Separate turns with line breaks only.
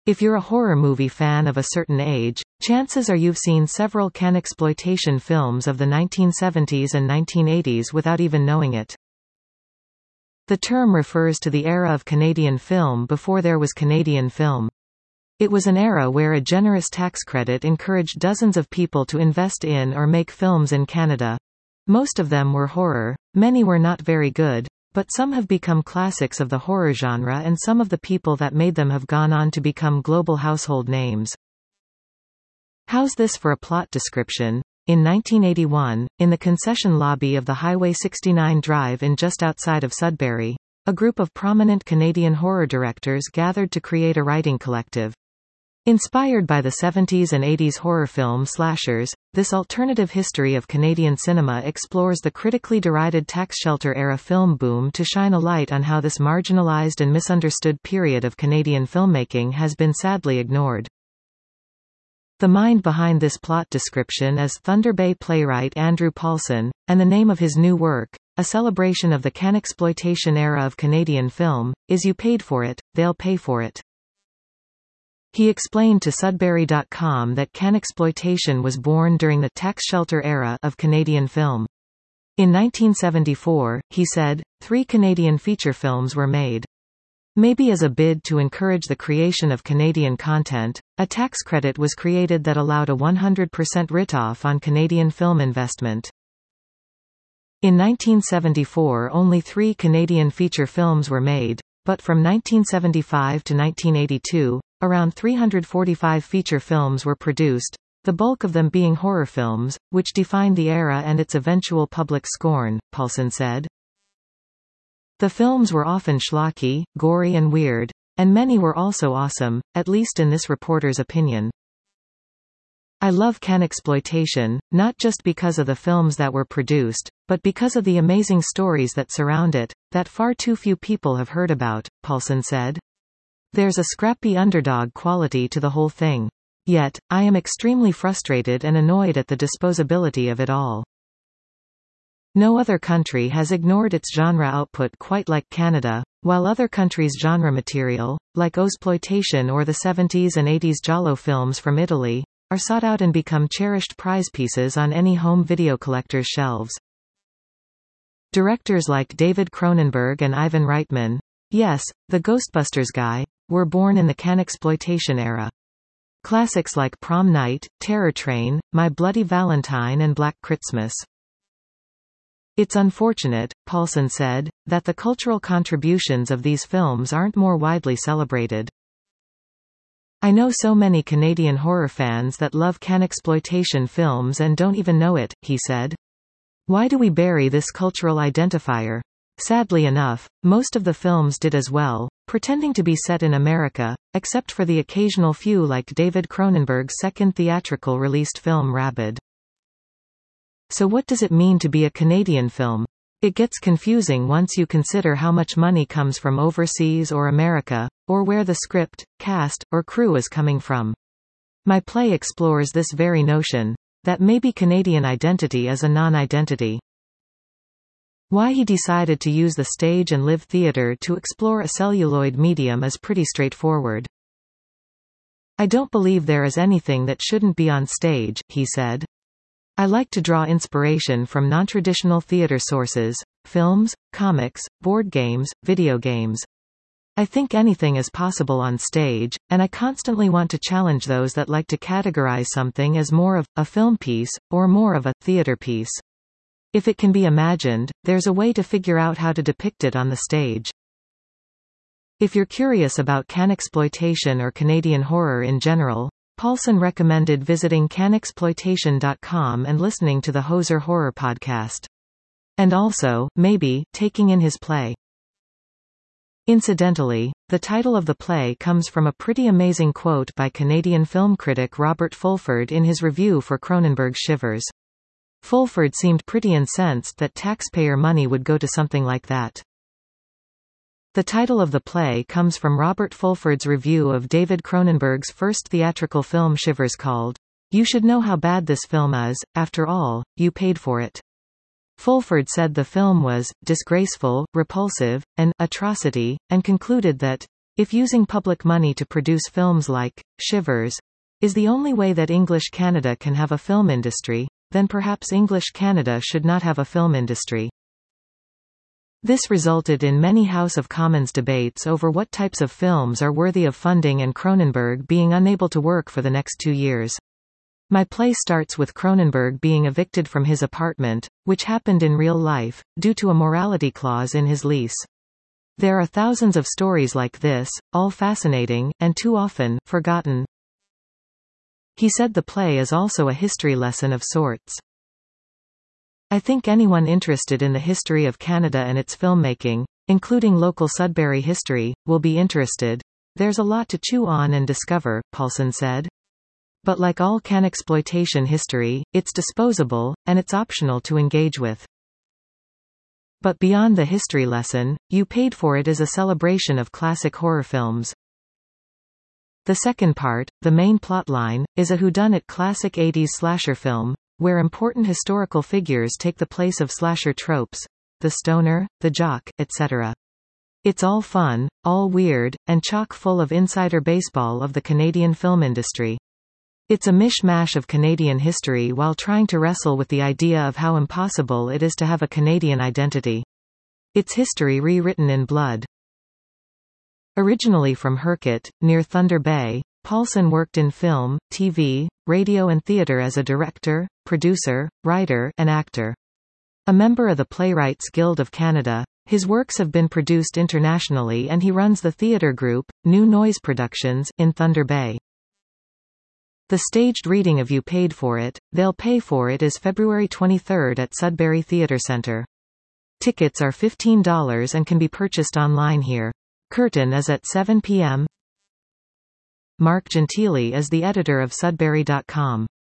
If you're a horror movie fan of a certain age, chances are you've seen several CanExploitation films of the 1970s and 1980s without even knowing it. The term refers to the era of Canadian film before there was Canadian film. It was an era where a generous tax credit encouraged dozens of people to invest in or make films in Canada. Most of them were horror, many were not very good, but some have become classics of the horror genre, and some of the people that made them have gone on to become global household names. How's this for a plot description? In 1981, in the concession lobby of the Highway 69 Drive-In just outside of Sudbury, a group of prominent Canadian horror directors gathered to create a writing collective. Inspired by the 70s and 80s horror film slashers, this alternative history of Canadian cinema explores the critically derided tax shelter-era film boom to shine a light on how this marginalized and misunderstood period of Canadian filmmaking has been sadly ignored. The mind behind this plot description is Thunder Bay playwright Andrew Paulson, and the name of his new work, a celebration of the CanExploitation era of Canadian film, is You Paid For It, They'll Pay For It. He explained to Sudbury.com that CanExploitation was born during the tax shelter era of Canadian film. In 1974, he said, 3 Canadian feature films were made. Maybe as a bid to encourage the creation of Canadian content, a tax credit was created that allowed a 100% write-off on Canadian film investment. In 1974 only 3 Canadian feature films were made, but from 1975 to 1982, around 345 feature films were produced, the bulk of them being horror films, which defined the era and its eventual public scorn, Paulson said. The films were often schlocky, gory and weird, and many were also awesome, at least in this reporter's opinion. I love CanExploitation, not just because of the films that were produced, but because of the amazing stories that surround it, that far too few people have heard about, Paulson said. There's a scrappy underdog quality to the whole thing. Yet, I am extremely frustrated and annoyed at the disposability of it all. No other country has ignored its genre output quite like Canada, while other countries' genre material, like Ozploitation or the 70s and 80s giallo films from Italy, are sought out and become cherished prize pieces on any home video collector's shelves. Directors like David Cronenberg and Ivan Reitman, yes, the Ghostbusters guy, were born in the CanExploitation era. Classics like Prom Night, Terror Train, My Bloody Valentine and Black Christmas. It's unfortunate, Paulson said, that the cultural contributions of these films aren't more widely celebrated. I know so many Canadian horror fans that love CanExploitation films and don't even know it, he said. Why do we bury this cultural identifier? Sadly enough, most of the films did as well, pretending to be set in America, except for the occasional few like David Cronenberg's second theatrical released film Rabid. So what does it mean to be a Canadian film? It gets confusing once you consider how much money comes from overseas or America, or where the script, cast, or crew is coming from. My play explores this very notion, that maybe Canadian identity is a non-identity. Why he decided to use the stage and live theatre to explore a celluloid medium is pretty straightforward. I don't believe there is anything that shouldn't be on stage, he said. I like to draw inspiration from non-traditional theatre sources, films, comics, board games, video games. I think anything is possible on stage, and I constantly want to challenge those that like to categorize something as more of a film piece, or more of a theatre piece. If it can be imagined, there's a way to figure out how to depict it on the stage. If you're curious about CanExploitation or Canadian horror in general, Paulson recommended visiting CanExploitation.com and listening to the Hoser Horror podcast. And also, maybe, taking in his play. Incidentally, the title of the play comes from a pretty amazing quote by Canadian film critic Robert Fulford in his review for Cronenberg's Shivers. Fulford seemed pretty incensed that taxpayer money would go to something like that. The title of the play comes from Robert Fulford's review of David Cronenberg's first theatrical film Shivers called, You Should Know How Bad This Film Is, After All, You Paid For It. Fulford said the film was disgraceful, repulsive, an atrocity, and concluded that If using public money to produce films like Shivers is the only way that English Canada can have a film industry, then perhaps English Canada should not have a film industry. This resulted in many House of Commons debates over what types of films are worthy of funding and Cronenberg being unable to work for the next 2 years. My play starts with Cronenberg being evicted from his apartment, which happened in real life, due to a morality clause in his lease. There are thousands of stories like this, all fascinating, and too often, forgotten. He said the play is also a history lesson of sorts. I think anyone interested in the history of Canada and its filmmaking, including local Sudbury history, will be interested. There's a lot to chew on and discover, Paulson said. But like all CanExploitation history, it's disposable, and it's optional to engage with. But beyond the history lesson, You Paid for It is a celebration of classic horror films. The second part, the main plotline, is a whodunit classic 80s slasher film, where important historical figures take the place of slasher tropes, the stoner, the jock, etc. It's all fun, all weird, and chock full of insider baseball of the Canadian film industry. It's a mishmash of Canadian history while trying to wrestle with the idea of how impossible it is to have a Canadian identity. It's history rewritten in blood. Originally from Hurkit, near Thunder Bay, Paulson worked in film, TV, radio and theatre as a director, producer, writer, and actor. A member of the Playwrights Guild of Canada, his works have been produced internationally and he runs the theatre group, New Noise Productions, in Thunder Bay. The staged reading of You Paid for It, They'll Pay for It is February 23 at Sudbury Theatre Centre. Tickets are $15 and can be purchased online here. Curtain is at 7 p.m. Mark Gentili is the editor of Sudbury.com.